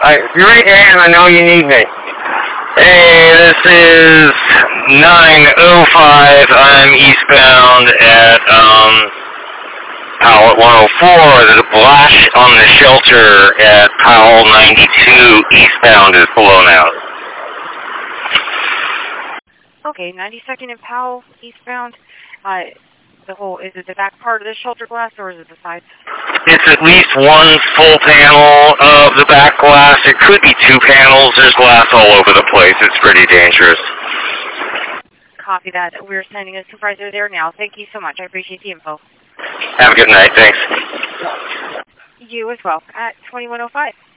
You're right, and I know you need me. Hey, this is 9:05. I'm eastbound at Powell at 104. There's a blast on the shelter at Powell 92 eastbound is blown out. Okay, 92nd and Powell eastbound. Is it the back part of the shelter glass or is it the sides? It's at least one full panel of the back glass. It could be two panels. There's glass all over the place. It's pretty dangerous. Copy that. We're sending a supervisor there now. Thank you so much. I appreciate the info. Have a good night. Thanks. You as well. At 2105.